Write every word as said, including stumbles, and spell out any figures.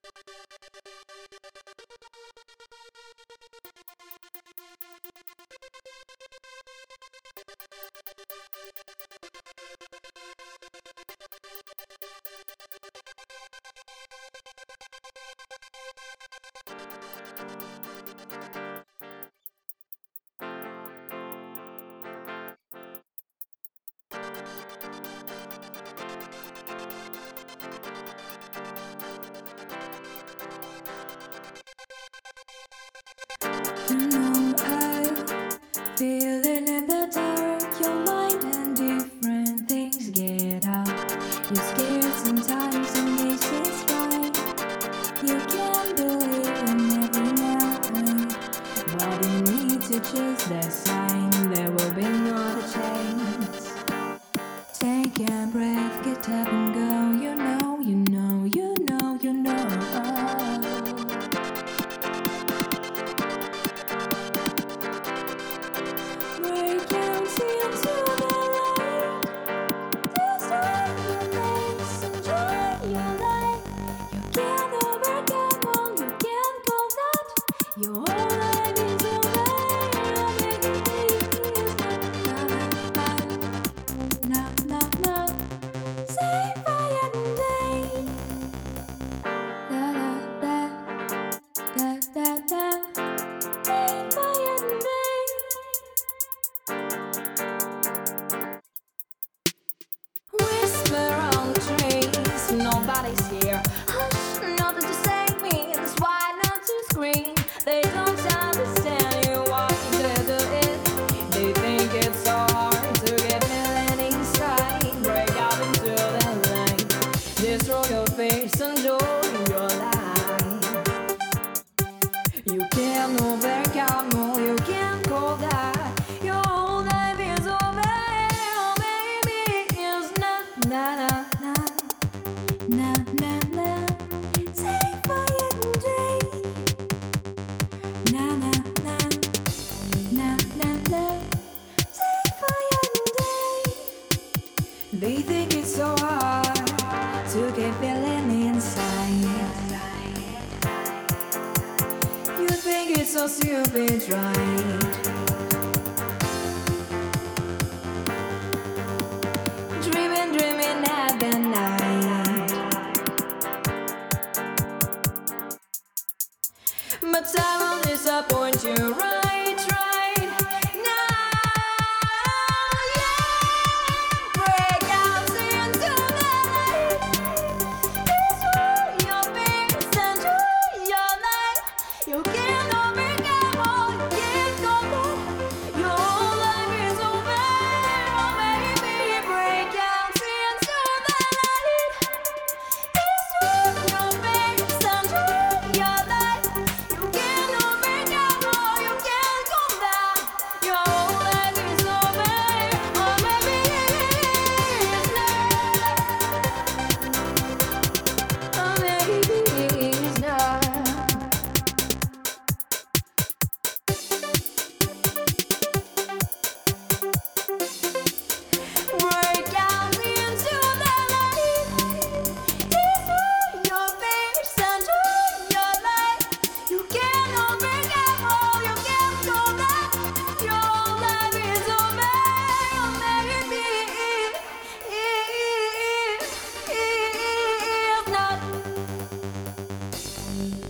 You know I'm feeling in the dark. Your mind and different things get out. You're scared sometimes and this is right. You can't believe in every now, but you need to choose that sign. There will be no other chance. Take a breath, get up and go. You know, you know, you know, you know. Break out into the light. This time you face, enjoy your life. You can't overcome all, you can't go that. Your whole life is over. I'll make it easy. Na na na, say fire day. Da da da da da da. Say fire day. Whisper on the trees, nobody's here. Hush, nothing to save me. That's why not to scream. They don't understand you what you do it. They think it's so hard to get feeling inside. Break out into the light. Destroy your face, enjoy your life. You can't overcome all, you can't call that. Your whole life is over. Oh, baby, it's not na na na na na na. Say fire day. Na na na na na na. Say fire day. They think it's so hard to get feeling inside. You think it's so stupid, right? Dreaming, dreaming at the night. But I will disappoint you, right, right now. Yeah, break out into the light. Destroy your fears, enjoy your life. You can't overcome all, you can't go back. Your whole life is over. Oh, baby, break out into the light. Destroy your fears, enjoy your life. You can't overcome all, you can't go back. Your whole life is over. Oh, baby, it's not. Oh, baby, it's not. Break out into the light. Destroy your fears, enjoy your life. You can't overcome all, you can't go back. Your life is over. Oh, baby, it's not.